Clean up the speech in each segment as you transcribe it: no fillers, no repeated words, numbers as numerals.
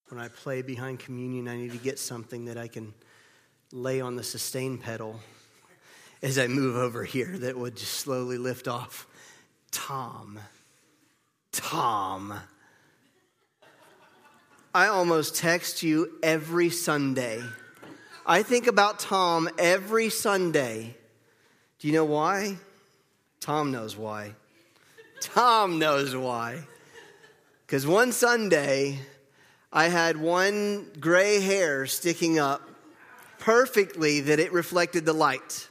When I play behind communion, I need to get something that I can lay on the sustain pedal as I move over here that would just slowly lift off. Tom. I almost text you every Sunday. I think about Tom every Sunday. Do you know why? Tom knows why. Tom knows why. Because one Sunday, I had one gray hair sticking up perfectly that it reflected the light.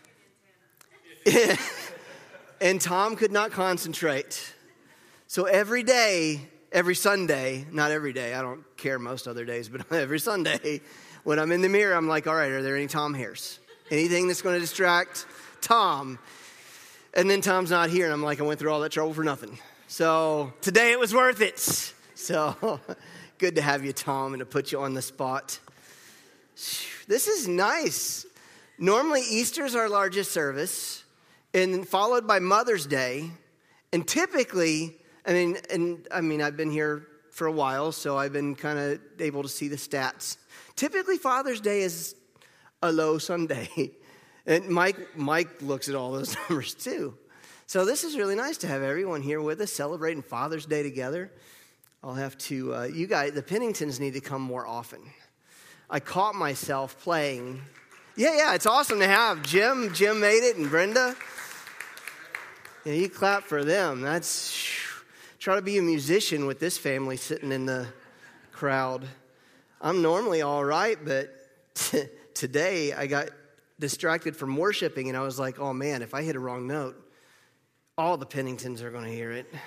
And Tom could not concentrate. So every day, every Sunday, not every day, I don't care most other days, but every Sunday, when I'm in the mirror, I'm like, all right, are there any Tom hairs? Anything that's going to distract Tom? And then Tom's not here, and I'm like, I went through all that trouble for nothing. So today it was worth it. So good to have you, Tom, and to put you on the spot. This is nice. Normally, Easter's our largest service, and followed by Mother's Day. And typically, I've been here for a while, so I've been kind of able to see the stats. Typically, Father's Day is a low Sunday. And Mike looks at all those numbers too. So this is really nice to have everyone here with us celebrating Father's Day together. I'll have to, you guys, the Penningtons need to come more often. I caught myself playing. Yeah, it's awesome to have Jim. Jim made it, and Brenda. Yeah, you clap for them. Try to be a musician with this family sitting in the crowd. I'm normally all right, but today I got distracted from worshiping, and I was like, oh man, if I hit a wrong note, all the Penningtons are going to hear it.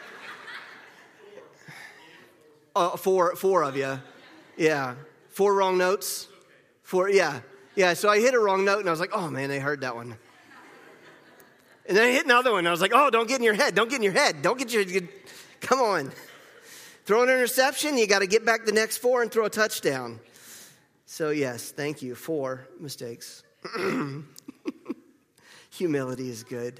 Four of you. Yeah. 4 wrong notes. 4, yeah. Yeah, so I hit a wrong note, and I was like, oh man, they heard that one. And then I hit another one, and I was like, oh, don't get in your head. Come on. Throw an interception, you got to get back the next 4 and throw a touchdown. So yes, thank you. 4 mistakes. Humility is good.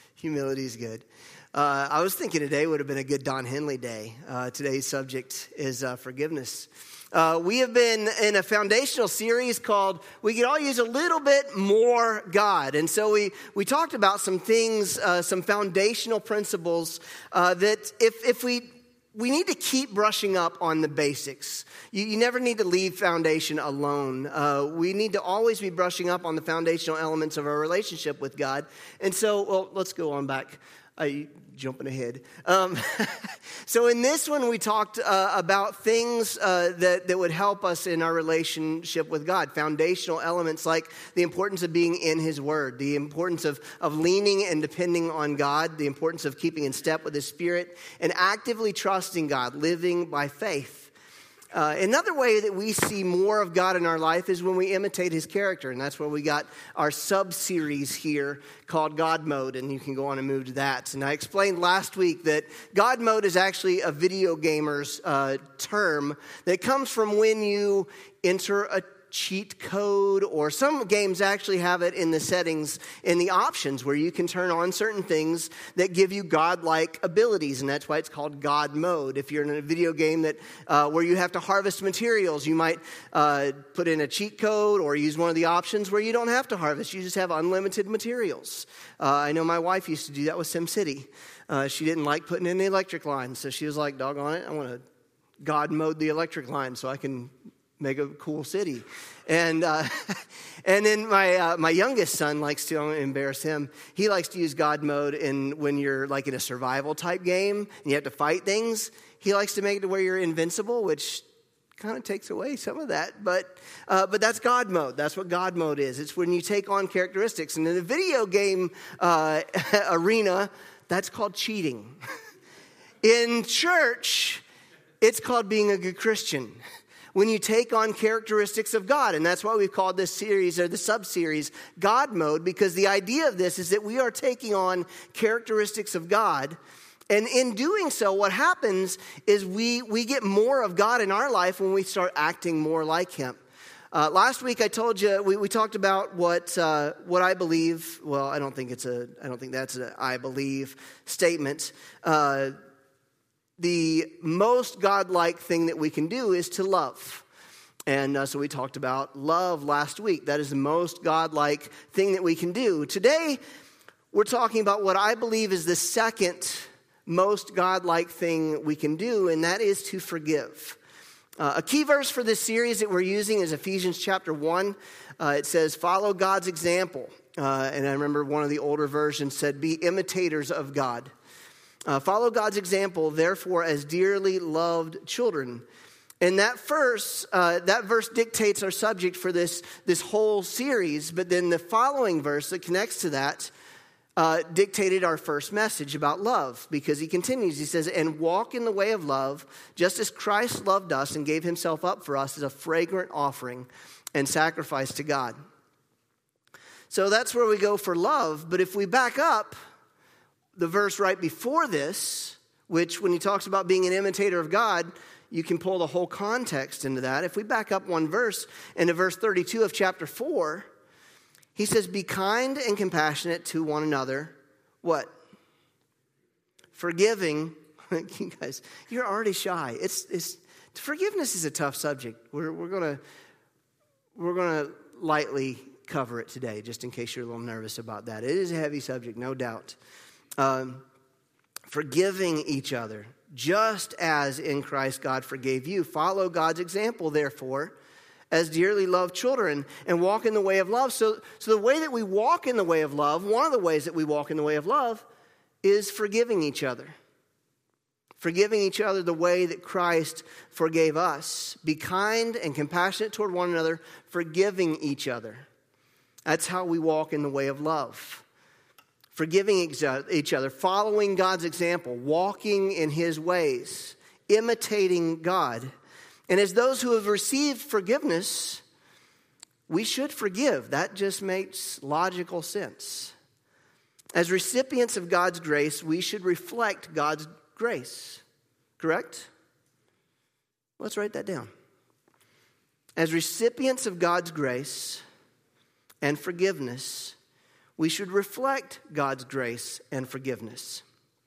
I was thinking today would have been a good Don Henley day. Today's subject is forgiveness. We have been in a foundational series called We Could All Use a Little Bit More God. And so we talked about some things, some foundational principles that if we need to keep brushing up on the basics. You never need to leave foundation alone. We need to always be brushing up on the foundational elements of our relationship with God. And so, let's go on back. Jumping ahead. So in this one, we talked about things that would help us in our relationship with God. Foundational elements like the importance of being in His Word, the importance of leaning and depending on God, the importance of keeping in step with His Spirit, and actively trusting God, living by faith. Another way that we see more of God in our life is when we imitate His character, and that's where we got our sub-series here called God Mode, and you can go on and move to that. And I explained last week that God Mode is actually a video gamer's term that comes from when you enter a cheat code, or some games actually have it in the settings, in the options, where you can turn on certain things that give you godlike abilities, and that's why it's called God Mode. If you're in a video game that where you have to harvest materials, you might put in a cheat code or use one of the options where you don't have to harvest. You just have unlimited materials. I know my wife used to do that with SimCity. She didn't like putting in the electric line, so she was like, doggone it, I want to God Mode the electric line so I can make a cool city. And then my youngest son likes to, I don't embarrass him, he likes to use God Mode when you're like in a survival type game and you have to fight things. He likes to make it to where you're invincible, which kind of takes away some of that. But that's God Mode. That's what God Mode is. It's when you take on characteristics. And in the video game arena, that's called cheating. In church, it's called being a good Christian. When you take on characteristics of God. And that's why we've called this series, or the sub-series, God Mode, because the idea of this is that we are taking on characteristics of God. And in doing so, what happens is we get more of God in our life when we start acting more like Him. Last week I told you, we talked about what I believe. Well, I don't think that's an I believe statement. the most godlike thing that we can do is to love. And so we talked about love last week. That is the most godlike thing that we can do. Today, we're talking about what I believe is the second most godlike thing we can do, and that is to forgive. A key verse for this series that we're using is Ephesians chapter 1. It says, follow God's example. And I remember one of the older versions said, be imitators of God. Follow God's example, therefore, as dearly loved children. And that verse dictates our subject for this whole series. But then the following verse that connects to that dictated our first message about love, because he continues. He says, and walk in the way of love, just as Christ loved us and gave himself up for us as a fragrant offering and sacrifice to God. So that's where we go for love. But if we back up the verse right before this, which when he talks about being an imitator of God, you can pull the whole context into that. If we back up one verse, into verse 32 of chapter 4, he says, be kind and compassionate to one another. What? Forgiving. You guys, you're already shy. Forgiveness is a tough subject. We're gonna lightly cover it today, just in case you're a little nervous about that. It is a heavy subject, no doubt. Forgiving each other, just as in Christ God forgave you. Follow God's example, therefore, as dearly loved children, and walk in the way of love. So the way that we walk in the way of love, one of the ways that we walk in the way of love is forgiving each other. Forgiving each other the way that Christ forgave us. Be kind and compassionate toward one another, forgiving each other. That's how we walk in the way of love. Forgiving each other, following God's example, walking in his ways, imitating God. And as those who have received forgiveness, we should forgive. That just makes logical sense. As recipients of God's grace, we should reflect God's grace. Correct? Let's write that down. As recipients of God's grace and forgiveness, we should reflect God's grace and forgiveness.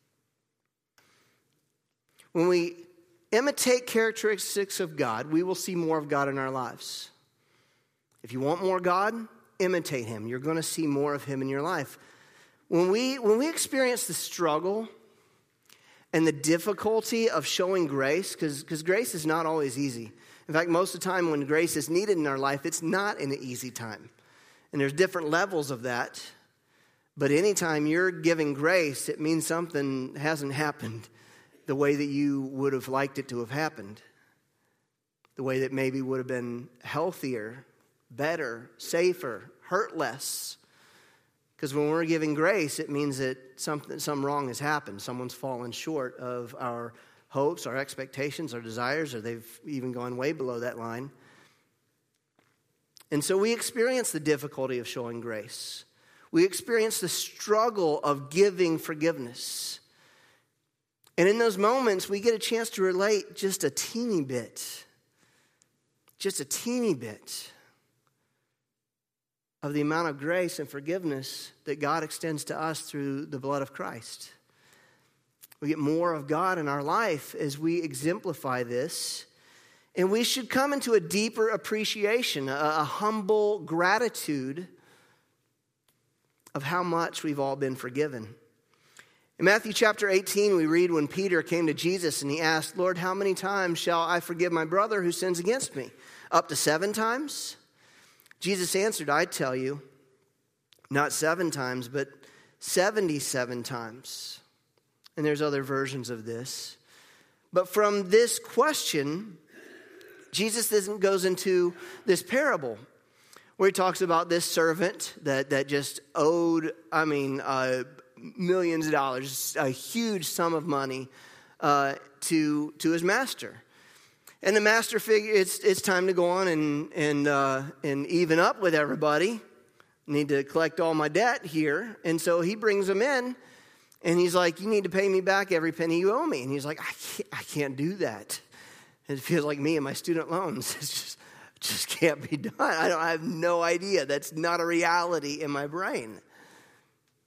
When we imitate characteristics of God, we will see more of God in our lives. If you want more God, imitate him. You're going to see more of him in your life. When we experience the struggle and the difficulty of showing grace, because grace is not always easy. In fact, most of the time when grace is needed in our life, it's not an easy time. And there's different levels of that. But anytime you're giving grace, it means something hasn't happened the way that you would have liked it to have happened. The way that maybe would have been healthier, better, safer, hurt less. Because when we're giving grace, it means that some wrong has happened. Someone's fallen short of our hopes, our expectations, our desires, or they've even gone way below that line. And so we experience the difficulty of showing grace. We experience the struggle of giving forgiveness. And in those moments, we get a chance to relate just a teeny bit of the amount of grace and forgiveness that God extends to us through the blood of Christ. We get more of God in our life as we exemplify this. And we should come into a deeper appreciation, a humble gratitude of how much we've all been forgiven. In Matthew chapter 18, we read when Peter came to Jesus and he asked, Lord, how many times shall I forgive my brother who sins against me? Up to 7 times? Jesus answered, I tell you, not 7 times, but 77 times. And there's other versions of this. But from this question, Jesus then goes into this parable where he talks about this servant that just owed, millions of dollars, a huge sum of money to his master. And the master figured it's time to go on and even up with everybody. Need to collect all my debt here. And so he brings him in and he's like, you need to pay me back every penny you owe me. And he's like, I can't do that. And it feels like me and my student loans. It's just can't be done. I have no idea. That's not a reality in my brain.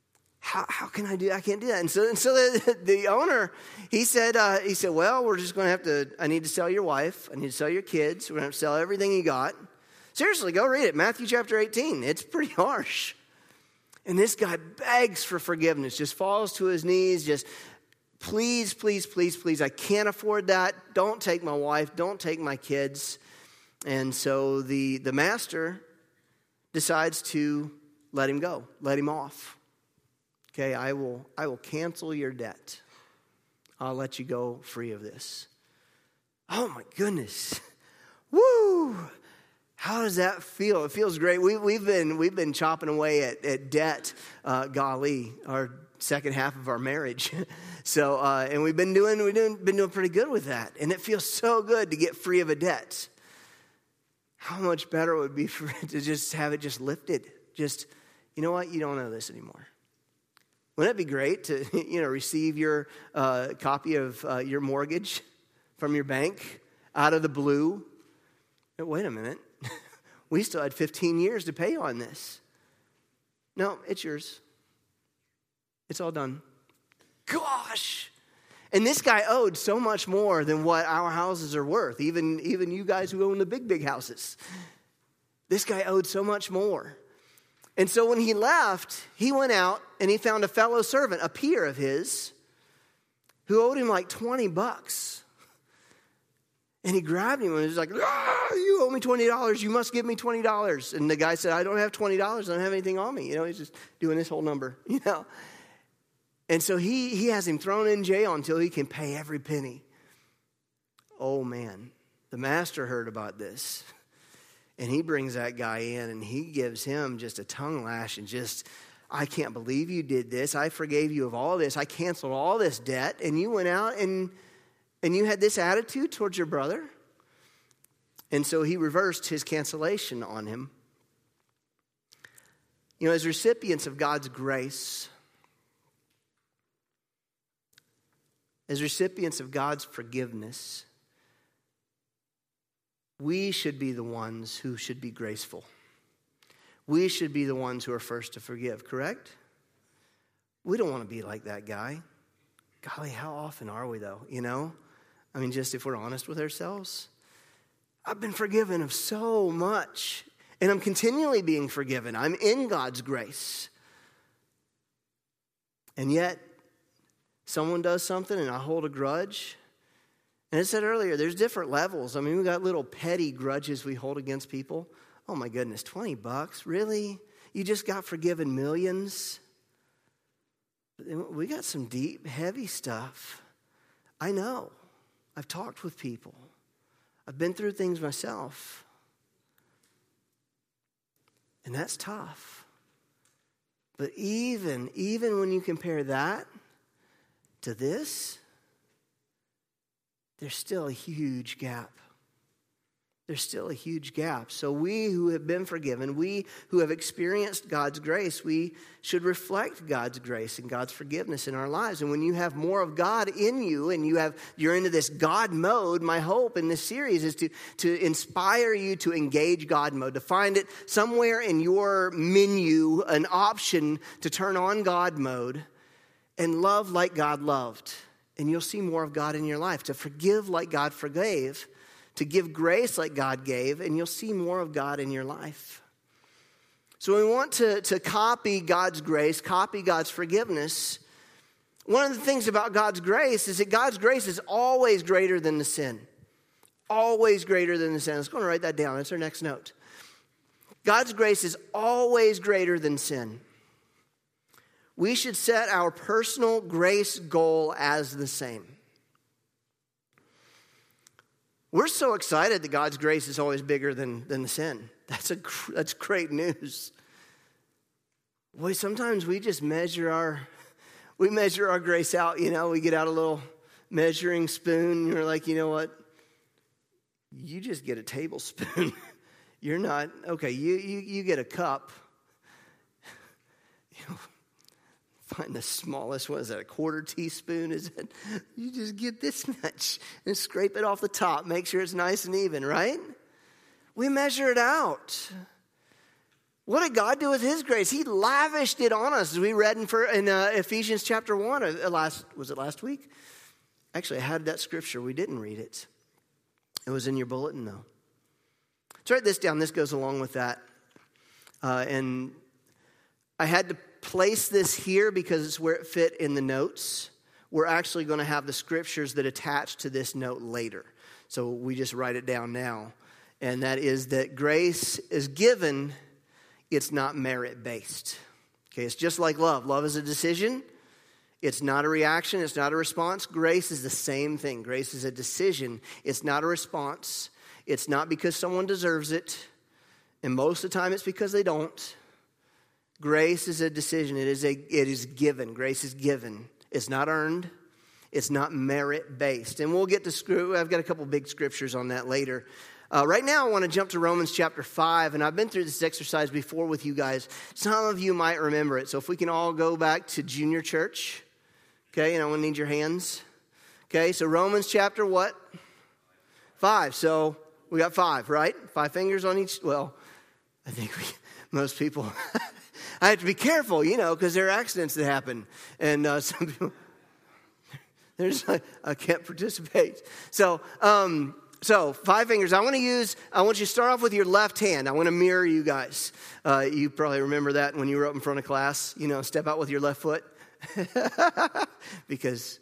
How can I do that? I can't do that. And so the owner, he said, well, we're just going to I need to sell your wife. I need to sell your kids. We're going to have to sell everything you got. Seriously, go read it. Matthew chapter 18. It's pretty harsh. And this guy begs for forgiveness, just falls to his knees, just, please, please, please, please, I can't afford that. Don't take my wife. Don't take my kids. And so the master decides to let him go, let him off. Okay, I will cancel your debt. I'll let you go free of this. Oh my goodness. Woo! How does that feel? It feels great. We've been chopping away at debt, our second half of our marriage. So and we've been doing pretty good with that. And it feels so good to get free of a debt. How much better it would be for it to just have it just lifted. Just, you know what? You don't owe this anymore. Wouldn't it be great to, receive your copy of your mortgage from your bank out of the blue? Wait a minute. We still had 15 years to pay on this. No, it's yours. It's all done. Gosh. And this guy owed so much more than what our houses are worth, even you guys who own the big houses. This guy owed so much more. And so when he left, he went out and he found a fellow servant, a peer of his, who owed him like $20. And he grabbed him and was like, you owe me $20. You must give me $20. And the guy said, I don't have $20. I don't have anything on me. He's just doing this whole number, And so he has him thrown in jail until he can pay every penny. Oh, man. The master heard about this. And he brings that guy in and he gives him just a tongue lash and just, I can't believe you did this. I forgave you of all this. I canceled all this debt. And you went out and you had this attitude towards your brother. And so he reversed his cancellation on him. As recipients of God's grace, as recipients of God's forgiveness, we should be the ones who should be graceful. We should be the ones who are first to forgive, correct? We don't want to be like that guy. Golly, how often are we though, just if we're honest with ourselves. I've been forgiven of so much, and I'm continually being forgiven. I'm in God's grace. And yet, someone does something and I hold a grudge. And I said earlier, there's different levels. We got little petty grudges we hold against people. Oh my goodness, $20? Really? You just got forgiven millions? We got some deep, heavy stuff. I know. I've talked with people. I've been through things myself. And that's tough. But even when you compare that to this, there's still a huge gap. There's still a huge gap. So we who have been forgiven, we who have experienced God's grace, we should reflect God's grace and God's forgiveness in our lives. And when you have more of God in you and you're into this God mode, my hope in this series is to inspire you to engage God mode, to find it somewhere in your menu, an option to turn on God mode and love like God loved. And you'll see more of God in your life, to forgive like God forgave, to give grace like God gave, and you'll see more of God in your life. So we want to copy God's grace, copy God's forgiveness. One of the things about God's grace is that God's grace is always greater than the sin. Always greater than the sin. Let's go and write that down. That's our next note. God's grace is always greater than sin. We should set our personal grace goal as the same. We're so excited that God's grace is always bigger than the sin. That's great news. Boy, sometimes we just measure our grace out. We get out a little measuring spoon. And we're like, you know what? You just get a tablespoon. You're not okay. You get a cup. Find the smallest. What is that? A quarter teaspoon? Is it? You just get this much and scrape it off the top. Make sure it's nice and even, right? We measure it out. What did God do with his grace? He lavished it on us, as we read in Ephesians chapter 1. Was it last week? Actually, I had that scripture. We didn't read it. It was in your bulletin, though. Let's write this down. This goes along with that. And I had to place this here because it's where it fit in the notes. We're actually going to have the scriptures that attach to this note later. So we just write it down now. And that is that grace is given. It's not merit-based. Okay, it's just like love. Love is a decision. It's not a reaction. It's not a response. Grace is the same thing. Grace is a decision. It's not a response. It's not because someone deserves it. And most of the time it's because they don't. Grace is a decision. It is given. Grace is given. It's not earned. It's not merit-based. And we'll get to I've got a couple big scriptures on that later. Right now, I want to jump to Romans chapter 5, and I've been through this exercise before with you guys. Some of you might remember it. So if we can all go back to junior church, okay, and I want to need your hands. Okay, so Romans chapter what? 5. So we got 5, right? 5 fingers on each. Well, I think most people, I have to be careful, because there are accidents that happen. And some people, I can't participate. So 5 fingers. I want you to start off with your left hand. I want to mirror you guys. You probably remember that when you were up in front of class. Step out with your left foot. Because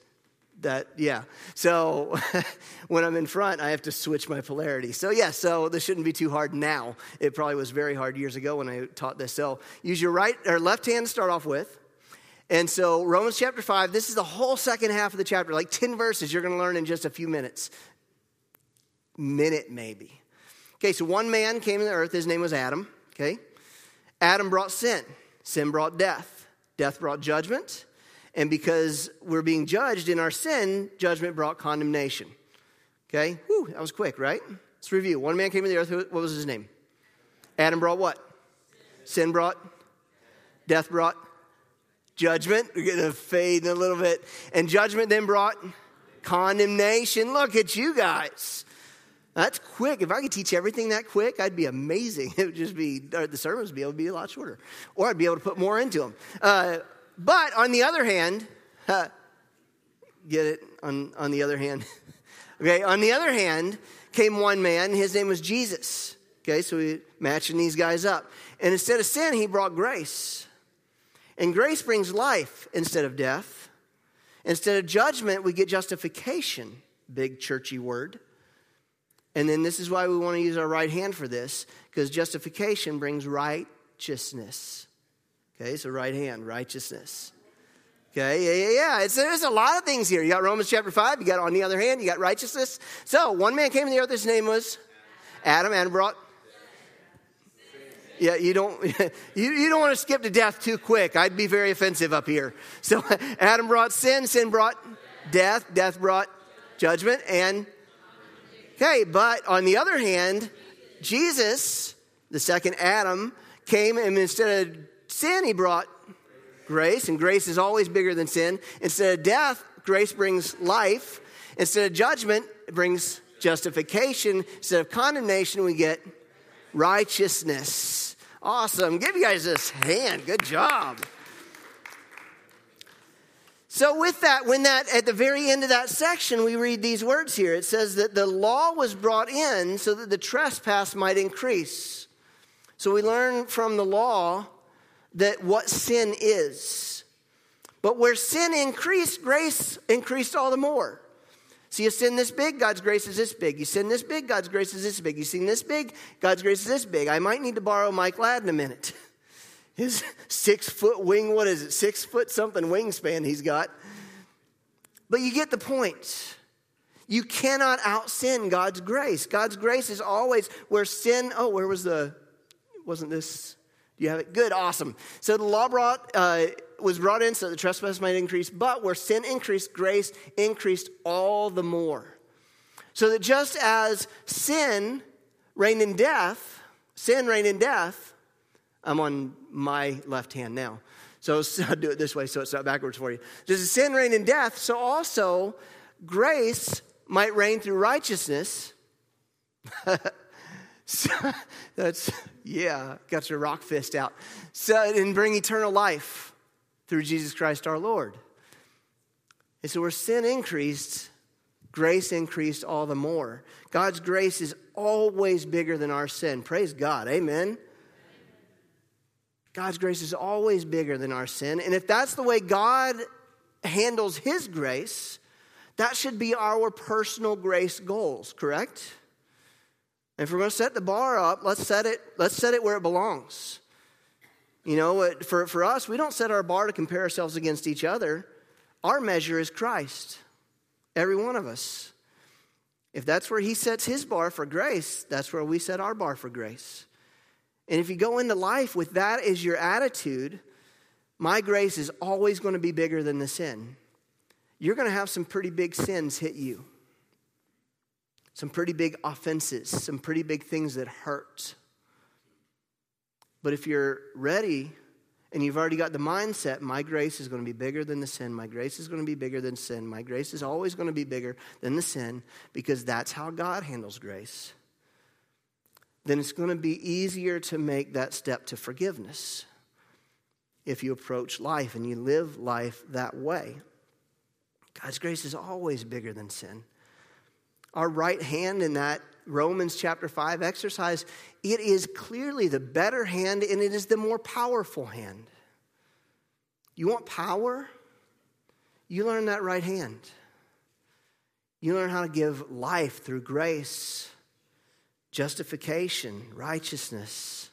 So when I'm in front, I have to switch my polarity. So this shouldn't be too hard now. It probably was very hard years ago when I taught this. So use your right or left hand to start off with. And so Romans chapter 5, this is the whole second half of the chapter, like 10 verses you're going to learn in just a few minutes. Minute maybe. Okay, so one man came to the earth. His name was Adam. Okay, Adam brought sin. Sin brought death. Death brought judgment. And because we're being judged in our sin, judgment brought condemnation. Okay, that was quick, right? Let's review. One man came to the earth. What was his name? Adam brought what? Sin brought. Death brought judgment. We're going to fade in a little bit. And judgment then brought condemnation. Look at you guys. That's quick. If I could teach everything that quick, I'd be amazing. It would just be, the sermons would be able to be a lot shorter. Or I'd be able to put more into them. But on the other hand, get it? On the other hand. Okay, on the other hand came one man. His name was Jesus. Okay, so we're matching these guys up. And instead of sin, he brought grace. And grace brings life instead of death. Instead of judgment, we get justification. Big churchy word. And then this is why we want to use our right hand for this, because justification brings righteousness. Okay, so right hand, righteousness. Okay, yeah. There's a lot of things here. You got Romans chapter 5. You got, on the other hand, you got righteousness. So one man came to the earth. His name was Adam. Adam brought. Yeah, you don't want to skip to death too quick. I'd be very offensive up here. So Adam brought sin. Sin brought death. Death brought judgment. And okay, but on the other hand, Jesus, the second Adam, came and instead of sin, he brought grace. And grace is always bigger than sin. Instead of death, grace brings life. Instead of judgment, it brings justification. Instead of condemnation, we get righteousness. Awesome. Give you guys this hand. Good job. So with that, at the very end of that section, we read these words here. It says that the law was brought in so that the trespass might increase. So we learn from the law that what sin is. But where sin increased, grace increased all the more. So you sin this big, God's grace is this big. You sin this big, God's grace is this big. You sin this big, God's grace is this big. I might need to borrow Mike Ladd in a minute. His 6 foot wing, 6 foot something wingspan he's got. But you get the point. You cannot out-sin God's grace. God's grace is always where sin, wasn't this, do you have it? Good, awesome. So the law was brought in so the trespass might increase, but where sin increased, grace increased all the more. So that just as sin reigned in death, I'm on my left hand now. So I'll do it this way so it's not backwards for you. Just as sin reigned in death, so also grace might reign through righteousness. So, got your rock fist out. So, and bring eternal life through Jesus Christ our Lord. And so where sin increased, grace increased all the more. God's grace is always bigger than our sin. Praise God. Amen. God's grace is always bigger than our sin. And if that's the way God handles his grace, that should be our personal grace goals, correct? If we're going to set the bar up, let's set it where it belongs. You know, for us, we don't set our bar to compare ourselves against each other. Our measure is Christ. Every one of us. If that's where he sets his bar for grace, that's where we set our bar for grace. And if you go into life with that as your attitude, my grace is always going to be bigger than the sin. You're going to have some pretty big sins hit you. Some pretty big offenses, some pretty big things that hurt. But if you're ready and you've already got the mindset, my grace is going to be bigger than the sin. My grace is going to be bigger than sin. My grace is always going to be bigger than the sin because that's how God handles grace. Then it's going to be easier to make that step to forgiveness if you approach life and you live life that way. God's grace is always bigger than sin. Our right hand in that Romans chapter 5 exercise, it is clearly the better hand and it is the more powerful hand. You want power? You learn that right hand. You learn how to give life through grace, justification, righteousness.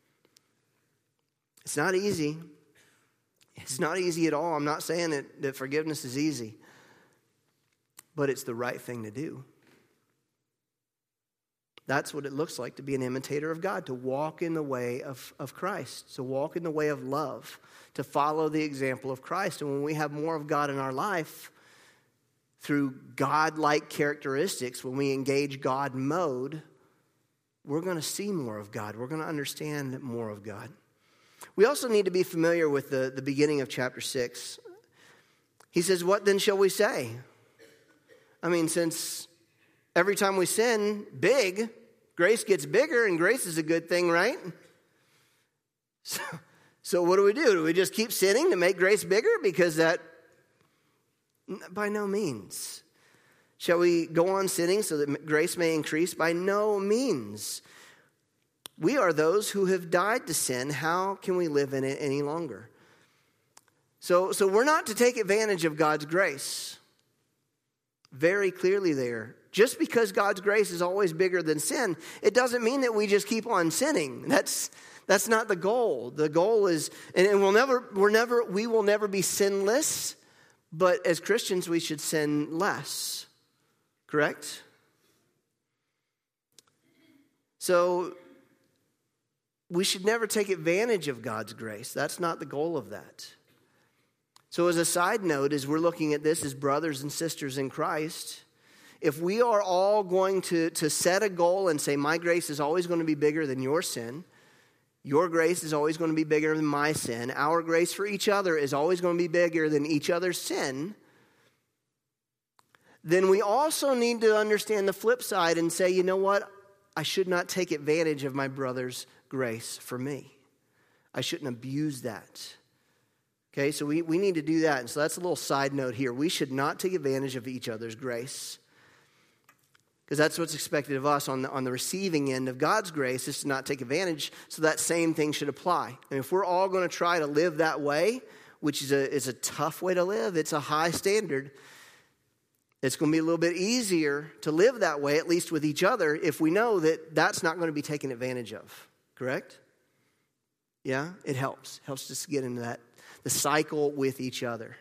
It's not easy. It's not easy at all. I'm not saying that forgiveness is easy, but it's the right thing to do. That's what it looks like to be an imitator of God, to walk in the way of Christ, to walk in the way of love, to follow the example of Christ. And when we have more of God in our life through God-like characteristics, when we engage God mode, we're going to see more of God. We're going to understand more of God. We also need to be familiar with the beginning of chapter 6. He says, what then shall we say? I mean, since every time we sin big, grace gets bigger, and grace is a good thing, right? So what do? Do we just keep sinning to make grace bigger? Because that, by no means. Shall we go on sinning so that grace may increase? By no means. We are those who have died to sin. How can we live in it any longer? So we're not to take advantage of God's grace. Very clearly there. Just because God's grace is always bigger than sin, it doesn't mean that we just keep on sinning. That's not the goal. The goal is, and we will never be sinless, but as Christians we should sin less. Correct? So we should never take advantage of God's grace. That's not the goal of that. So as a side note, as we're looking at this as brothers and sisters in Christ, if we are all going to set a goal and say, my grace is always going to be bigger than your sin, your grace is always going to be bigger than my sin, our grace for each other is always going to be bigger than each other's sin, then we also need to understand the flip side and say, you know what? I should not take advantage of my brother's grace for me. I shouldn't abuse that. Okay, so we need to do that. And so that's a little side note here. We should not take advantage of each other's grace. Because that's what's expected of us on the receiving end of God's grace, is to not take advantage. So that same thing should apply. And if we're all going to try to live that way, which is a tough way to live, it's a high standard, it's going to be a little bit easier to live that way, at least with each other, if we know that that's not going to be taken advantage of. Correct? Yeah, it helps. Helps us get into the cycle with each other.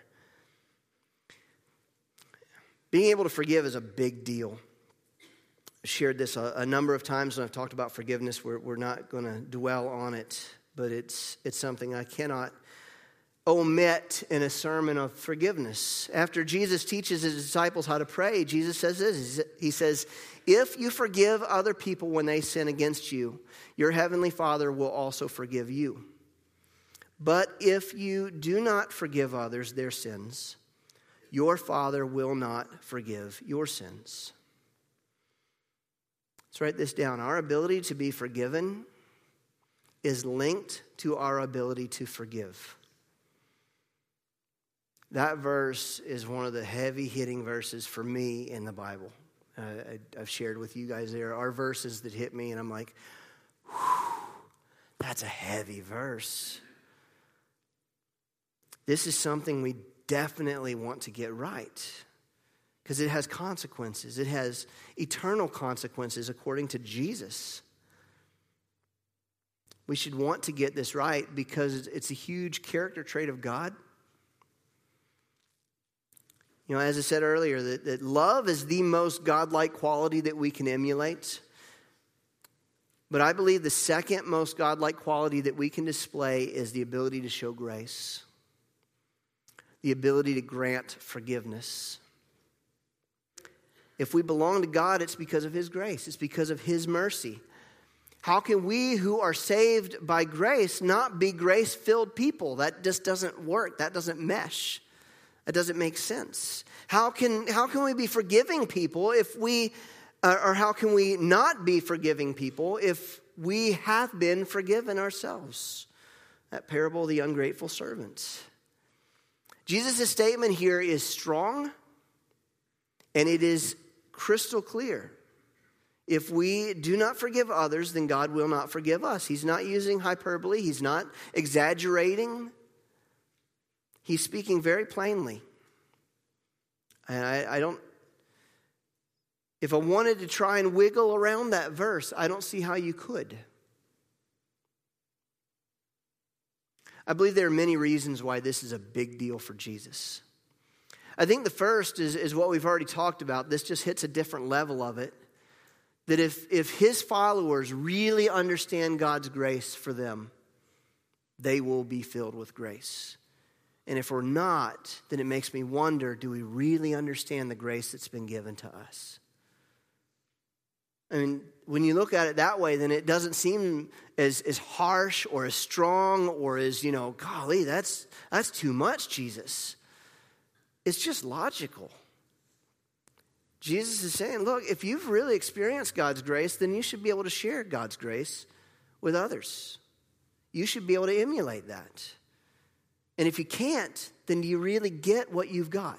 Being able to forgive is a big deal. I've shared this a number of times when I've talked about forgiveness. We're not going to dwell on it, but it's something I cannot omit in a sermon of forgiveness. After Jesus teaches his disciples how to pray, Jesus says this. He says, if you forgive other people when they sin against you, your heavenly Father will also forgive you. But if you do not forgive others their sins, your Father will not forgive your sins. Let's write this down. Our ability to be forgiven is linked to our ability to forgive. That verse is one of the heavy-hitting verses for me in the Bible. I've shared with you guys there are verses that hit me, and I'm like, whew, that's a heavy verse. This is something we definitely want to get right because it has consequences. It has eternal consequences according to Jesus. We should want to get this right because it's a huge character trait of God. You know, as I said earlier, that love is the most godlike quality that we can emulate. But I believe the second most godlike quality that we can display is the ability to show grace, the ability to grant forgiveness. If we belong to God, it's because of His grace. It's because of His mercy. How can we who are saved by grace not be grace-filled people? That just doesn't work. That doesn't mesh. That doesn't make sense. How can we be forgiving people if we, or how can we not be forgiving people if we have been forgiven ourselves? That parable of the ungrateful servant. Jesus' statement here is strong and it is crystal clear. If we do not forgive others, then God will not forgive us. He's not using hyperbole. He's not exaggerating. He's speaking very plainly. And I don't, if I wanted to try and wiggle around that verse, I don't see how you could. I believe there are many reasons why this is a big deal for Jesus. I think the first is what we've already talked about. This just hits a different level of it. That if His followers really understand God's grace for them, they will be filled with grace. And if we're not, then it makes me wonder, do we really understand the grace that's been given to us? I mean, when you look at it that way, then it doesn't seem as harsh or as strong or as, golly, that's too much, Jesus. It's just logical. Jesus is saying, look, if you've really experienced God's grace, then you should be able to share God's grace with others. You should be able to emulate that. And if you can't, then do you really get what you've got?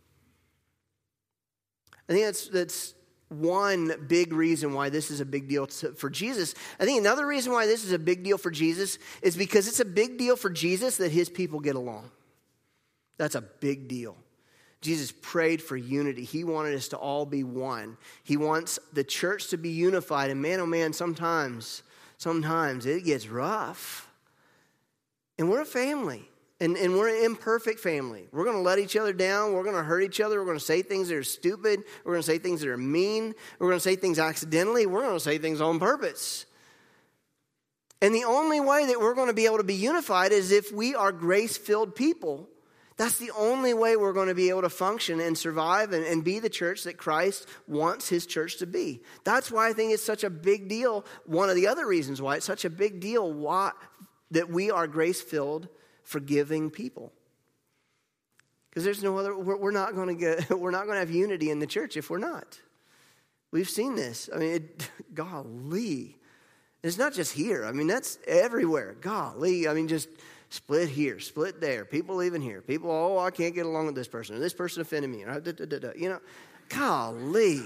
I think that's one big reason why this is a big deal for Jesus. I think another reason why this is a big deal for Jesus is because it's a big deal for Jesus that His people get along. That's a big deal. Jesus prayed for unity. He wanted us to all be one. He wants the church to be unified. And man, oh man, sometimes it gets rough. And we're a family. And we're an imperfect family. We're going to let each other down. We're going to hurt each other. We're going to say things that are stupid. We're going to say things that are mean. We're going to say things accidentally. We're going to say things on purpose. And the only way that we're going to be able to be unified is if we are grace-filled people. That's the only way we're going to be able to function and survive and be the church that Christ wants His church to be. That's why I think it's such a big deal. One of the other reasons why it's such a big deal that we are grace-filled, forgiving people. Because there's no other. We're not going to have unity in the church if we're not. We've seen this. I mean, golly, it's not just here. I mean, that's everywhere. Golly, I mean, just. Split here, split there. People leaving here. People, I can't get along with this person. Or this person offended me. Golly.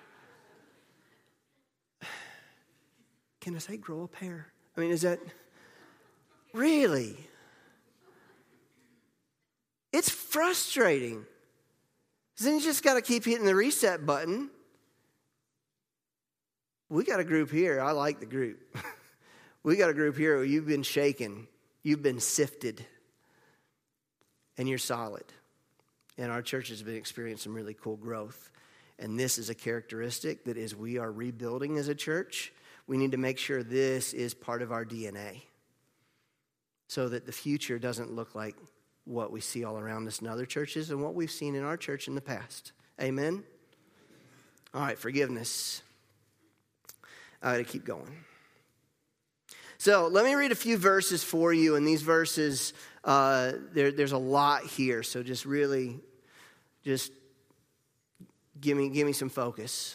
Can I say grow a pair? I mean, is that really? It's frustrating. Then you just got to keep hitting the reset button. We got a group here. I like the group. We got a group here where you've been shaken. You've been sifted, and you're solid. And our church has been experiencing some really cool growth. And this is a characteristic that as we are rebuilding as a church, we need to make sure this is part of our DNA so that the future doesn't look like what we see all around us in other churches and what we've seen in our church in the past. Amen? All right, forgiveness. I got to keep going. So let me read a few verses for you, and these verses, there's a lot here. So just give me some focus,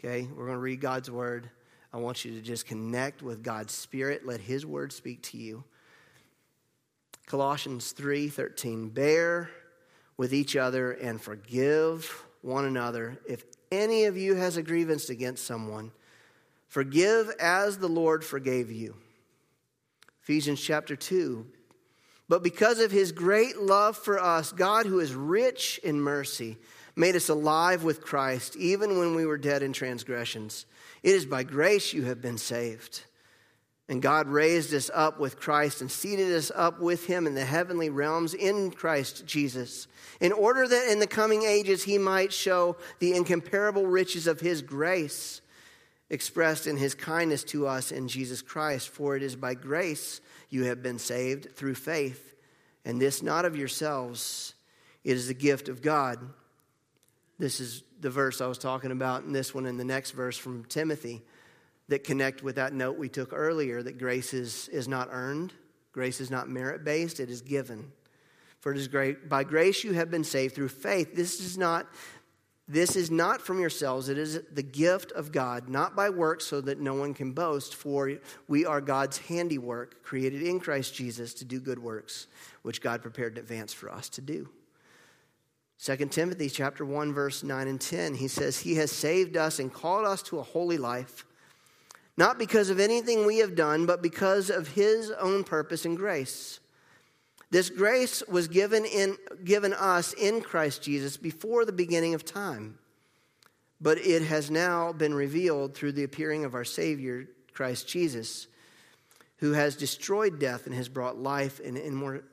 Okay, we're going to read God's word. I want you to just connect with God's Spirit. Let His word speak to you. Colossians 3:13, bear with each other and forgive one another. If any of you has a grievance against someone, forgive as the Lord forgave you. Ephesians chapter 2, but because of His great love for us, God, who is rich in mercy, made us alive with Christ, even when we were dead in transgressions. It is by grace you have been saved. And God raised us up with Christ and seated us up with Him in the heavenly realms in Christ Jesus, in order that in the coming ages He might show the incomparable riches of His grace, expressed in His kindness to us in Jesus Christ. For it is by grace you have been saved through faith, and this not of yourselves. It is the gift of God. This is the verse I was talking about, and this one and the next verse from Timothy that connect with that note we took earlier, that grace is not earned. Grace is not merit-based. It is given. For it is great. By grace you have been saved through faith. This is not from yourselves. It is the gift of God, not by works, so that no one can boast. For we are God's handiwork, created in Christ Jesus to do good works, which God prepared in advance for us to do. 2 Timothy chapter 1, verse 9 and 10, he says, He has saved us and called us to a holy life, not because of anything we have done, but because of His own purpose and grace. This grace was given us in Christ Jesus before the beginning of time, but it has now been revealed through the appearing of our Savior, Christ Jesus, who has destroyed death and has brought life and immortality.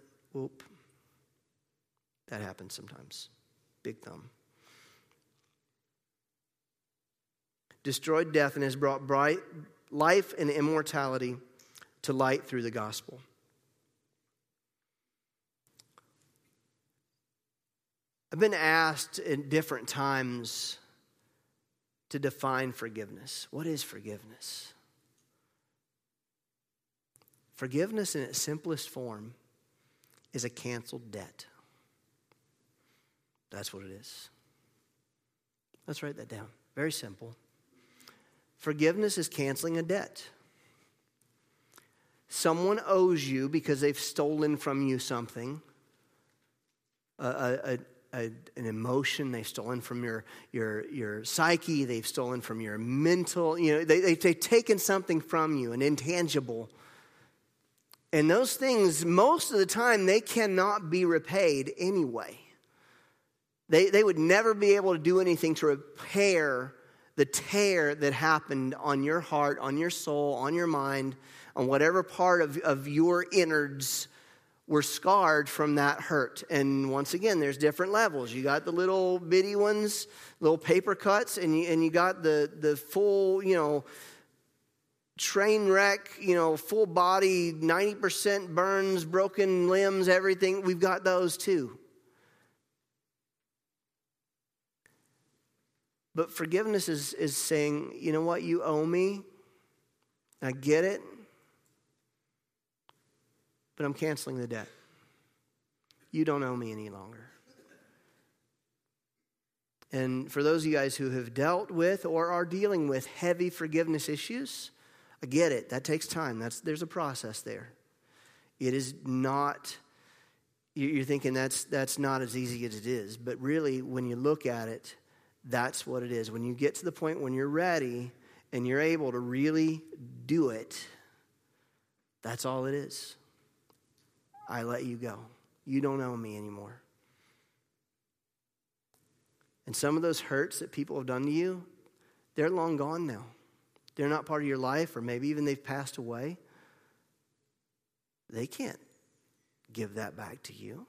That happens sometimes. Big thumb. Destroyed death and has brought bright life and immortality to light through the gospel. I've been asked at different times to define forgiveness. What is forgiveness? Forgiveness in its simplest form is a canceled debt. That's what it is. Let's write that down. Very simple. Forgiveness is canceling a debt. Someone owes you because they've stolen from you something, an emotion. They've stolen from your psyche. They've stolen from your mental. They've taken something from you, an intangible. And those things, most of the time, they cannot be repaid anyway. They would never be able to do anything to repair the tear that happened on your heart, on your soul, on your mind, on whatever part of your innards were scarred from that hurt. And once again, there's different levels. You got the little bitty ones, little paper cuts, and you got the full, train wreck, full body, 90% burns, broken limbs, everything. We've got those too. But forgiveness is saying, you know what, you owe me. I get it. But I'm canceling the debt. You don't owe me any longer. And for those of you guys who have dealt with or are dealing with heavy forgiveness issues, I get it. That takes time. There's a process there. It is not, you're thinking that's not as easy as it is. But really, when you look at it, that's what it is. When you get to the point when you're ready and you're able to really do it, that's all it is. I let you go. You don't owe me anymore. And some of those hurts that people have done to you, they're long gone now. They're not part of your life, or maybe even they've passed away. They can't give that back to you.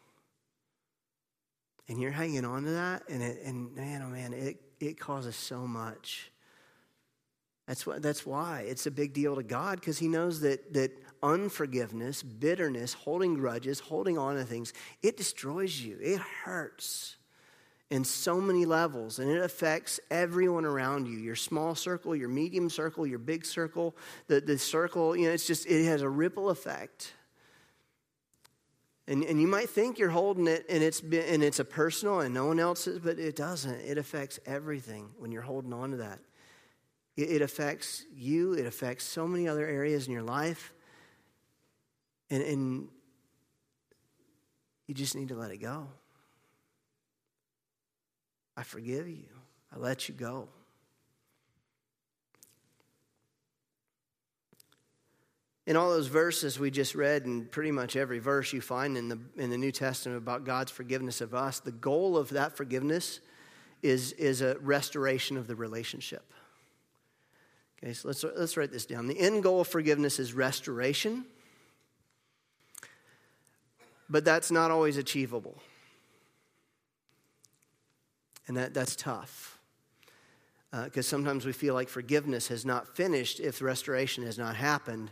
And you're hanging on to that, and man, oh man, it causes so much. That's why it's a big deal to God, because He knows that unforgiveness, bitterness, holding grudges, holding on to things, it destroys you. It hurts in so many levels, and it affects everyone around you. Your small circle, your medium circle, your big circle, the circle. It has a ripple effect. And you might think you're holding it and it's a personal and no one else's, but it doesn't. It affects everything when you're holding on to that. It affects you. It affects so many other areas in your life. And you just need to let it go. I forgive you. I let you go. In all those verses we just read, and pretty much every verse you find in the New Testament about God's forgiveness of us, the goal of that forgiveness is a restoration of the relationship. Okay, so let's write this down. The end goal of forgiveness is restoration, but that's not always achievable. And that's tough. Because sometimes we feel like forgiveness has not finished if restoration has not happened.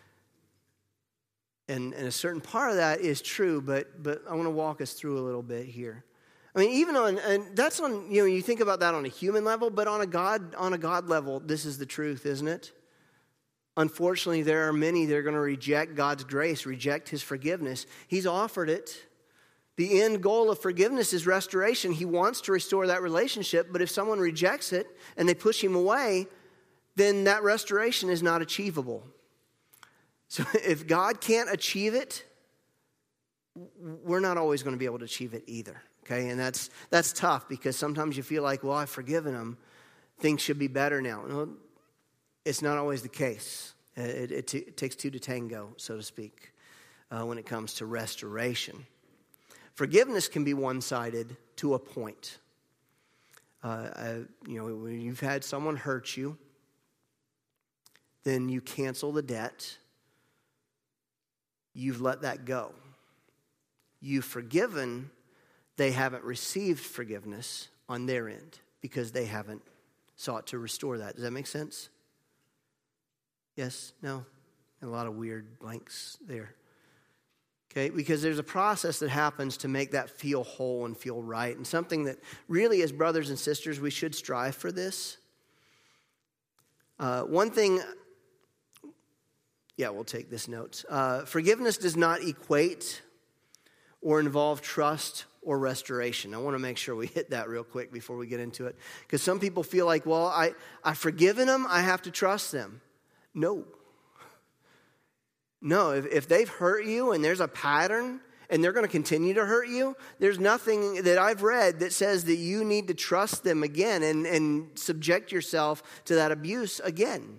And a certain part of that is true, but I want to walk us through a little bit here. I mean, even and that's on, you think about that on a human level, but on a God level, this is the truth, isn't it? Unfortunately, there are many that are going to reject God's grace, reject His forgiveness. He's offered it. The end goal of forgiveness is restoration. He wants to restore that relationship, but if someone rejects it and they push him away, then that restoration is not achievable. So if God can't achieve it, we're not always going to be able to achieve it either. Okay, and that's tough because sometimes you feel like, well, I've forgiven them. Things should be better now. No, it's not always the case. It takes two to tango, so to speak, when it comes to restoration. Forgiveness can be one-sided to a point. When you've had someone hurt you, then you cancel the debt. You've let that go. You've forgiven. They haven't received forgiveness on their end because they haven't sought to restore that. Does that make sense? Yes? No? A lot of weird blanks there. Okay, because there's a process that happens to make that feel whole and feel right. And something that really, as brothers and sisters, we should strive for this. One thing, we'll take this note. Forgiveness does not equate or involve trust or restoration. I want to make sure we hit that real quick before we get into it. Because some people feel like, well, I've forgiven them, I have to trust them. No, if they've hurt you and there's a pattern and they're going to continue to hurt you, there's nothing that I've read that says that you need to trust them again and subject yourself to that abuse again.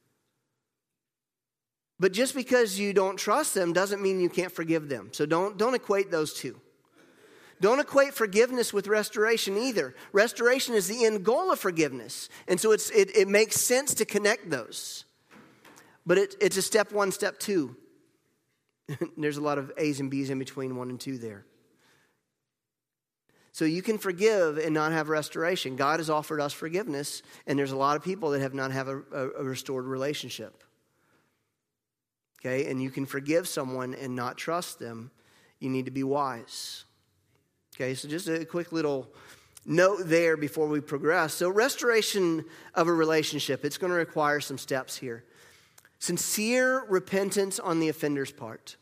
But just because you don't trust them doesn't mean you can't forgive them. So don't equate those two. Don't equate forgiveness with restoration either. Restoration is the end goal of forgiveness. And so it makes sense to connect those. But it's a step one, step two. There's a lot of A's and B's in between 1 and 2 there. So you can forgive and not have restoration. God has offered us forgiveness, and there's a lot of people that have not have a restored relationship. Okay, and you can forgive someone and not trust them. You need to be wise. Okay, so just a quick little note there before we progress. So restoration of a relationship, it's going to require some steps here. Sincere repentance on the offender's part.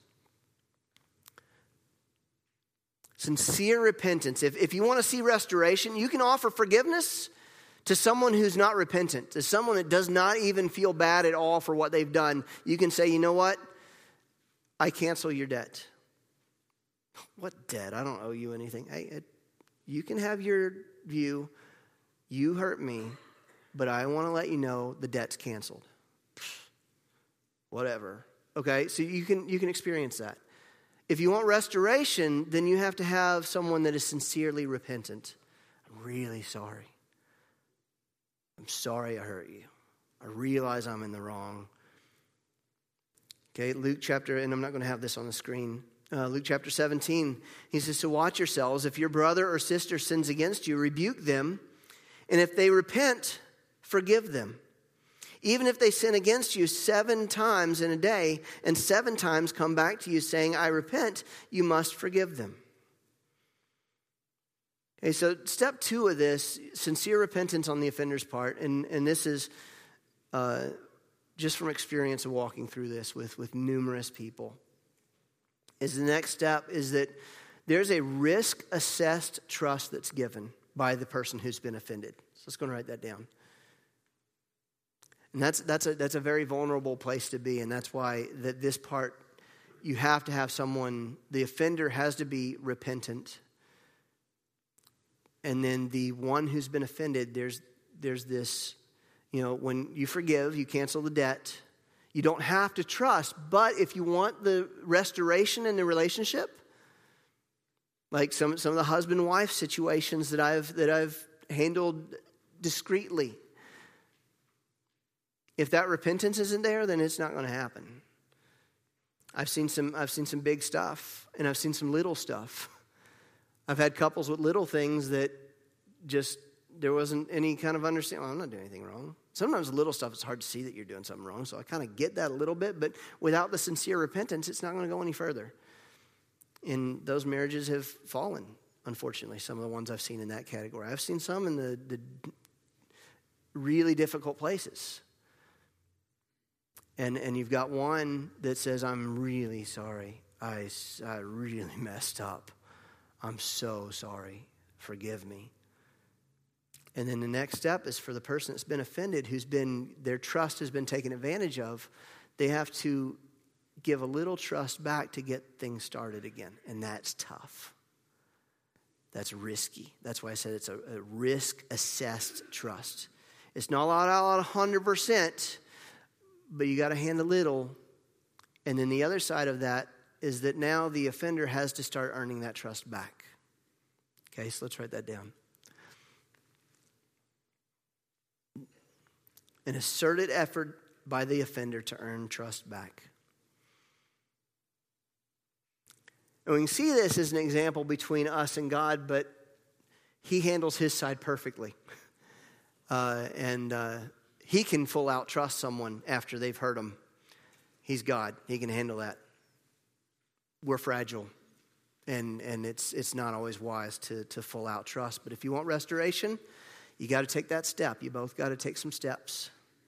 Sincere repentance. If you want to see restoration, you can offer forgiveness to someone who's not repentant, to someone that does not even feel bad at all for what they've done. You can say, you know what? I cancel your debt. What debt? I don't owe you anything. Hey, you can have your view. You hurt me, but I want to let you know the debt's canceled. Whatever. Okay, so you can experience that. If you want restoration, then you have to have someone that is sincerely repentant. I'm really sorry. I'm sorry I hurt you. I realize I'm in the wrong. Okay, Luke chapter, and I'm not going to have this on the screen. Luke chapter 17, he says, so watch yourselves. If your brother or sister sins against you, rebuke them. And if they repent, forgive them. Even if they sin against you 7 times in a day, and 7 times come back to you saying, I repent, you must forgive them. Okay, so step 2 of this, sincere repentance on the offender's part, and this is just from experience of walking through this with numerous people, is the next step is that there's a risk-assessed trust that's given by the person who's been offended. So let's go and write that down. And that's a very vulnerable place to be, and that's why this part, you have to have someone, the offender has to be repentant. And then the one who's been offended, there's this, when you forgive, you cancel the debt. You don't have to trust, but if you want the restoration in the relationship, like some of the husband-wife situations that I've handled discreetly, if that repentance isn't there, then it's not going to happen. I've seen some big stuff, and I've seen some little stuff. I've had couples with little things that just, there wasn't any kind of understanding. Well, I'm not doing anything wrong. Sometimes the little stuff, it's hard to see that you're doing something wrong, so I kind of get that a little bit, but without the sincere repentance, it's not going to go any further. And those marriages have fallen, unfortunately, some of the ones I've seen in that category. I've seen some in the really difficult places. And you've got one that says, I'm really sorry. I really messed up. I'm so sorry. Forgive me. And then the next step is for the person that's been offended, their trust has been taken advantage of. They have to give a little trust back to get things started again. And that's tough. That's risky. That's why I said it's a risk-assessed trust. It's not all 100%, but you got to hand a little. And then the other side of that is that now the offender has to start earning that trust back. Okay, so let's write that down. An asserted effort by the offender to earn trust back. And we can see this as an example between us and God, but he handles his side perfectly. He can full out trust someone after they've hurt him. He's God. He can handle that. We're fragile. And it's not always wise to full out trust. But if you want restoration, you got to take that step. You both got to take some steps.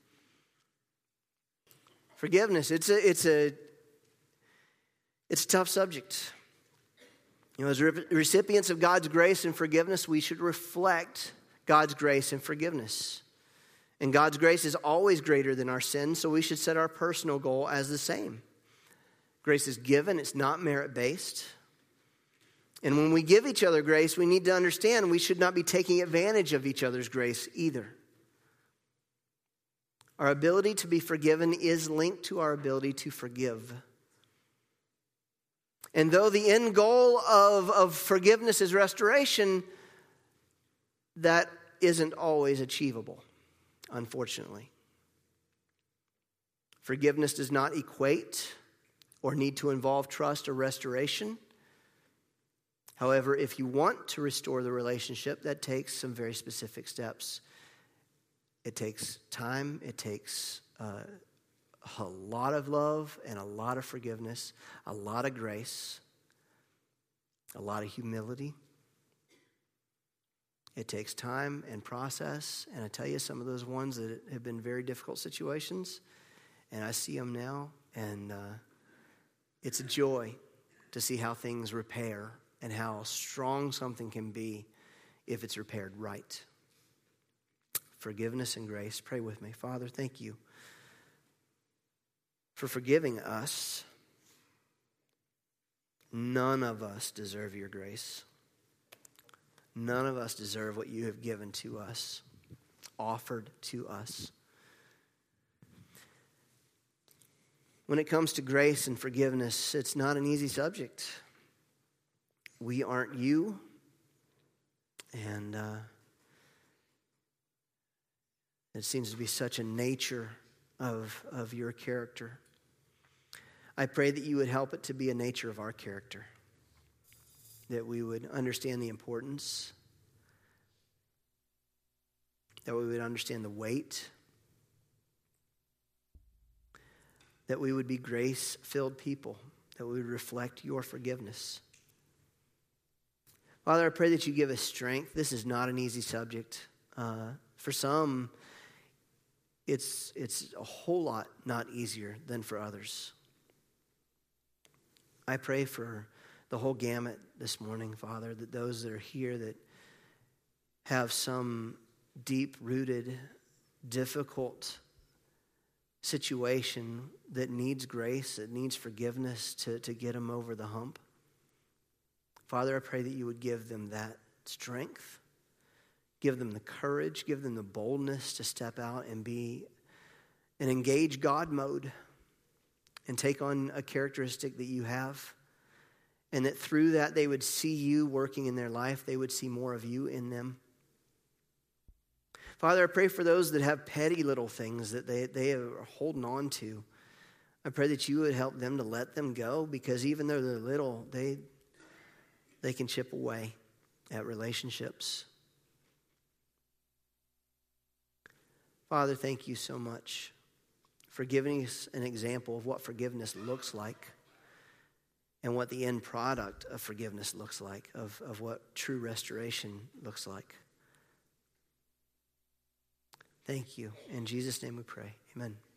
Forgiveness, it's a tough subject. As recipients of God's grace and forgiveness, we should reflect God's grace and forgiveness. And God's grace is always greater than our sin, so we should set our personal goal as the same. Grace is given, it's not merit-based. And when we give each other grace, we need to understand we should not be taking advantage of each other's grace either. Our ability to be forgiven is linked to our ability to forgive. And though the end goal of forgiveness is restoration, that isn't always achievable, unfortunately. Forgiveness does not equate or need to involve trust or restoration. However, if you want to restore the relationship, that takes some very specific steps. It takes time. It takes a lot of love and a lot of forgiveness, a lot of grace, a lot of humility. It takes time and process. And I tell you, some of those ones that have been very difficult situations, and I see them now, and it's a joy to see how things repair and how strong something can be if it's repaired right. Forgiveness and grace. Pray with me. Father, thank you for forgiving us. None of us deserve your grace. None of us deserve what you have given to us, offered to us. When it comes to grace and forgiveness, it's not an easy subject. We aren't you, and it seems to be such a nature of your character. I pray that you would help it to be a nature of our character, that we would understand the importance, that we would understand the weight, that we would be grace-filled people, that we would reflect your forgiveness. Father, I pray that you give us strength. This is not an easy subject. For some, it's a whole lot not easier than for others. I pray for the whole gamut this morning, Father, that those that are here that have some deep-rooted, difficult situation that needs grace, that needs forgiveness to get them over the hump. Father, I pray that you would give them that strength, give them the courage, give them the boldness to step out and be and engage God mode and take on a characteristic that you have, and that through that they would see you working in their life. They would see more of you in them. Father, I pray for those that have petty little things that they are holding on to. I pray that you would help them to let them go, because even though they're little, they can chip away at relationships. Father, thank you so much for giving us an example of what forgiveness looks like and what the end product of forgiveness looks like, of what true restoration looks like. Thank you. In Jesus' name we pray. Amen.